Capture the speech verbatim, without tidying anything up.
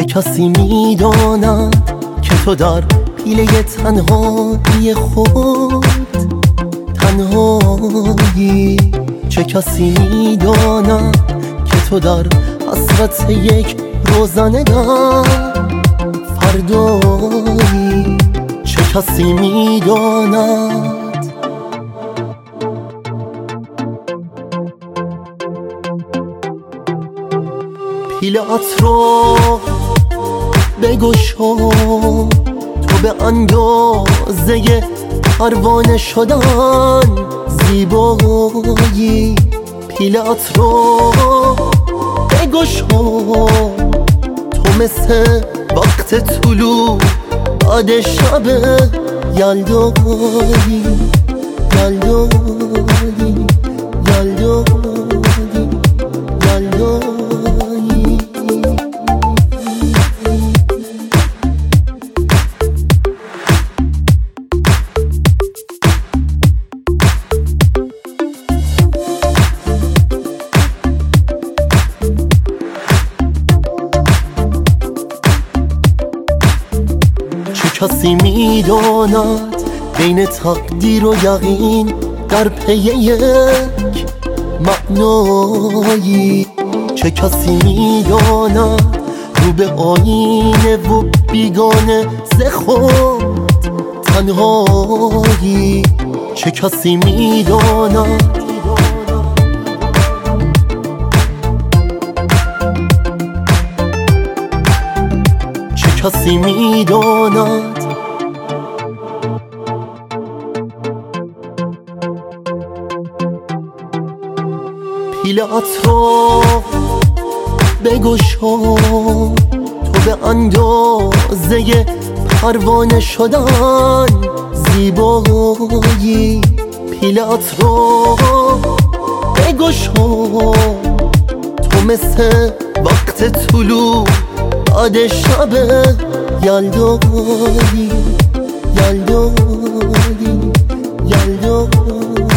چه کسی میداند که تو در پیله تنهایی خود تنهایی؟ چه کسی میداند که تو در حسرت یک روزنه در فردایی؟ چه کسی میداند؟ پیله‌ات رو بگشا، تو به اندازه پروانه شدن زیبایی. پیله‌ات رو بگشا، تو مثل وقت طلوع بعد شب یلدایی یلدایی یلدایی یلدایی. کسی میداند بین تقدیر و یقین در پی یک معنایی؟ چه کسی میداند رو به آینه و بیگانه ز خود تنهایی؟ چه کسی میداند؟ چه کسی میداند؟ پیله‌ات رو بگشا، تو به اندازه پروانه شدن زیبایی. پیله‌ات رو بگشا، تو مثل وقت طلوع بعد شب یلدایی یلدایی یلدایی.